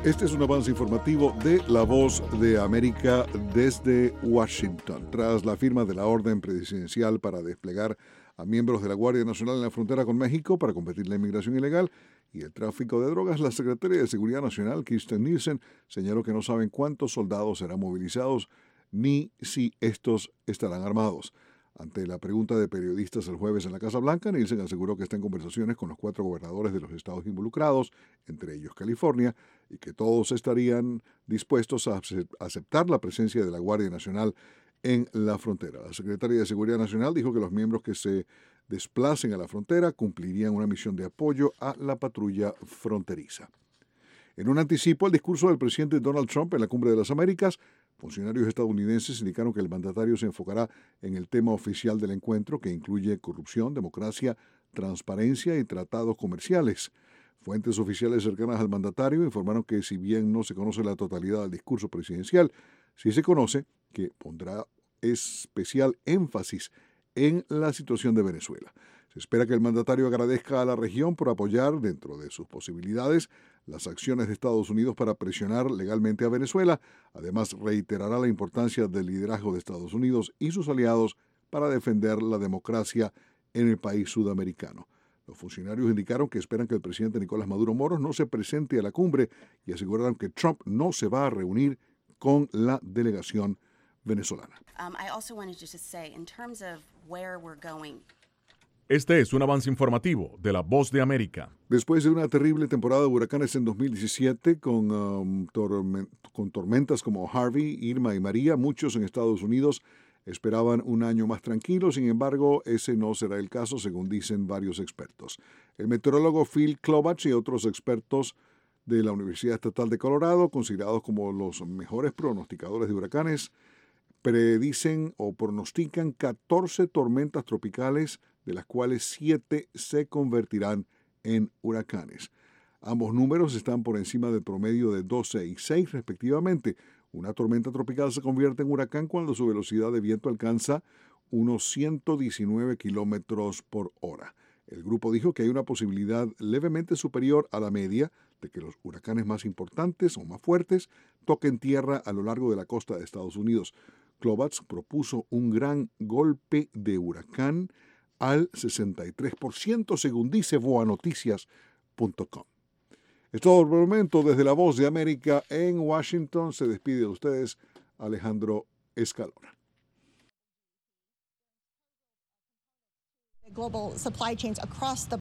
Este es un avance informativo de La Voz de América desde Washington. Tras la firma de la orden presidencial para desplegar a miembros de la Guardia Nacional en la frontera con México para combatir la inmigración ilegal y el tráfico de drogas, la secretaria de Seguridad Nacional, Kirstjen Nielsen, señaló que no saben cuántos soldados serán movilizados ni si estos estarán armados. Ante la pregunta de periodistas el jueves en la Casa Blanca, Nielsen aseguró que está en conversaciones con los 4 gobernadores de los estados involucrados, entre ellos California, y que todos estarían dispuestos a aceptar la presencia de la Guardia Nacional en la frontera. La secretaria de Seguridad Nacional dijo que los miembros que se desplacen a la frontera cumplirían una misión de apoyo a la patrulla fronteriza. En un anticipo al discurso del presidente Donald Trump en la Cumbre de las Américas, funcionarios estadounidenses indicaron que el mandatario se enfocará en el tema oficial del encuentro, que incluye corrupción, democracia, transparencia y tratados comerciales. Fuentes oficiales cercanas al mandatario informaron que si bien no se conoce la totalidad del discurso presidencial, sí se conoce que pondrá especial énfasis en la situación de Venezuela. Se espera que el mandatario agradezca a la región por apoyar, dentro de sus posibilidades, las acciones de Estados Unidos para presionar legalmente a Venezuela. Además, reiterará la importancia del liderazgo de Estados Unidos y sus aliados para defender la democracia en el país sudamericano. Los funcionarios indicaron que esperan que el presidente Nicolás Maduro Moros no se presente a la cumbre y aseguraron que Trump no se va a reunir con la delegación venezolana. Este es un avance informativo de La Voz de América. Después de una terrible temporada de huracanes en 2017, con tormentas como Harvey, Irma y María, muchos en Estados Unidos esperaban un año más tranquilo. Sin embargo, ese no será el caso, según dicen varios expertos. El meteorólogo Phil Klovach y otros expertos de la Universidad Estatal de Colorado, considerados como los mejores pronosticadores de huracanes, predicen o pronostican 14 tormentas tropicales, de las cuales 7 se convertirán en huracanes. Ambos números están por encima del promedio de 12 y 6 respectivamente. Una tormenta tropical se convierte en huracán cuando su velocidad de viento alcanza unos 119 kilómetros por hora. El grupo dijo que hay una posibilidad levemente superior a la media de que los huracanes más importantes o más fuertes toquen tierra a lo largo de la costa de Estados Unidos. Klovach propuso un gran golpe de huracán al 63%, según dice boanoticias.com. Es todo por el momento. Desde La Voz de América en Washington se despide de ustedes Alejandro Escalona. Global supply chains across the